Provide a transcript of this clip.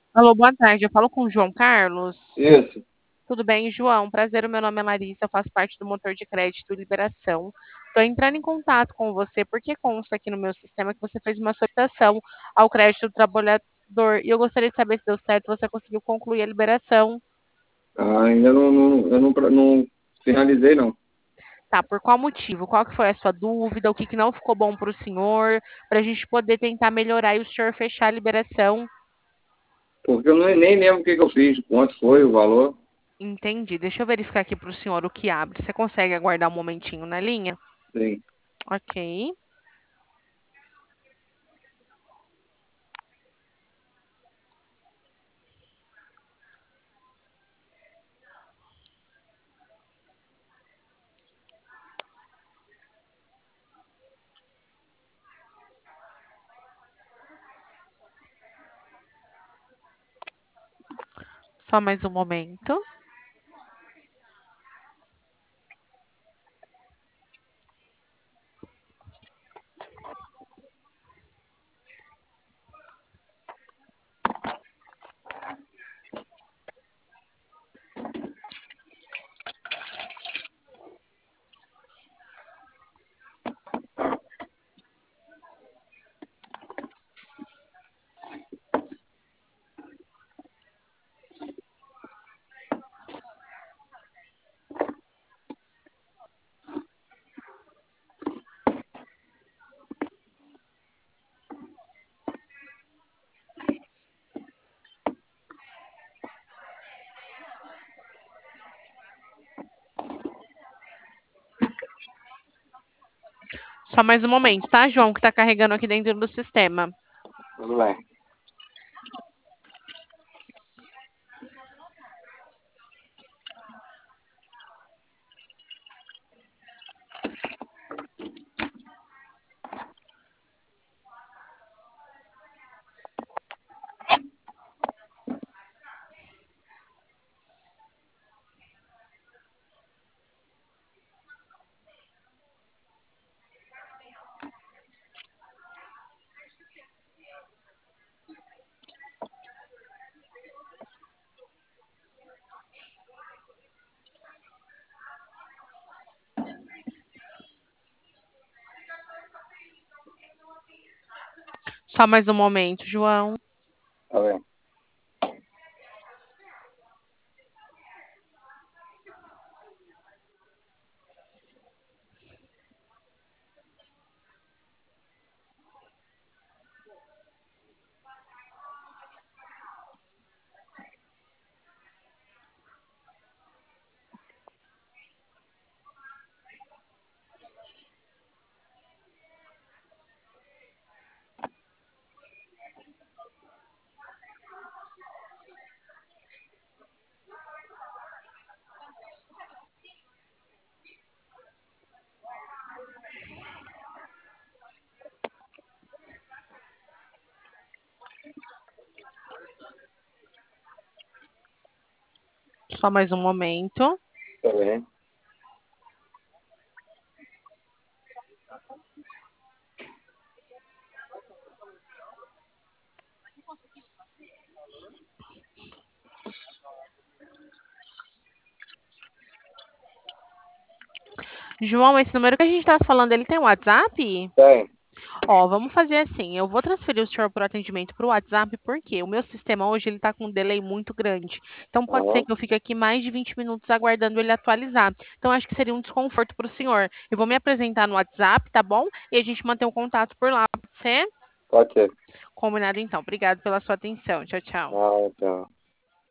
Alô, boa tarde. Eu falo com o João Carlos. Isso. Tudo bem, João? Prazer, o meu nome é Larissa, eu faço parte do motor de crédito e liberação. Estou entrando em contato com você porque consta aqui no meu sistema que você fez uma solicitação ao crédito do trabalhador e eu gostaria de saber se deu certo, você conseguiu concluir a liberação. Ainda não finalizei, não. Tá, por qual motivo? Qual que foi a sua dúvida? O que que não ficou bom para o senhor? Para a gente poder tentar melhorar e o senhor fechar a liberação. Porque eu nem lembro o que eu fiz, quanto foi o valor. Entendi. Deixa eu verificar aqui para o senhor o que abre. Você consegue aguardar um momentinho na linha? Sim. Ok. Só mais um momento. Só mais um momento, tá, João, que tá carregando aqui dentro do sistema. Tudo bem. Só mais um momento, João. Tá bem. Só mais um momento. Tá bem. João, esse número que a gente tá falando, ele tem WhatsApp? Tem. Ó, vamos fazer assim. Eu vou transferir o senhor por atendimento para o WhatsApp, porque o meu sistema hoje ele tá com um delay muito grande. Então pode ser Aham. que eu fique aqui mais de 20 minutos aguardando ele atualizar. Então acho que seria um desconforto para o senhor. Eu vou me apresentar no WhatsApp, tá bom? E a gente mantém o contato por lá. Pode ser? Pode ser. Combinado então. Obrigado pela sua atenção. Tchau, tchau. Ah, então.